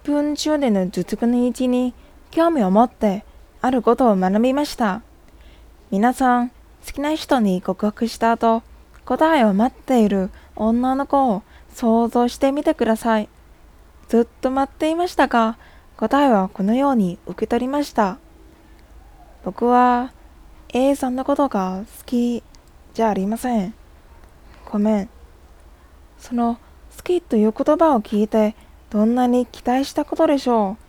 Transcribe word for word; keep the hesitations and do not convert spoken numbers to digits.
分中での続く日に興味を持ってあることを学びました。皆さん、好きな人に告白した後、答えを待っている女の子を想像してみてください。ずっと待っていましたが、答えはこのように受け取りました。僕は A さんのことが好きじゃありません。ごめん。その好きという言葉を聞いてどんなに期待したことでしょう。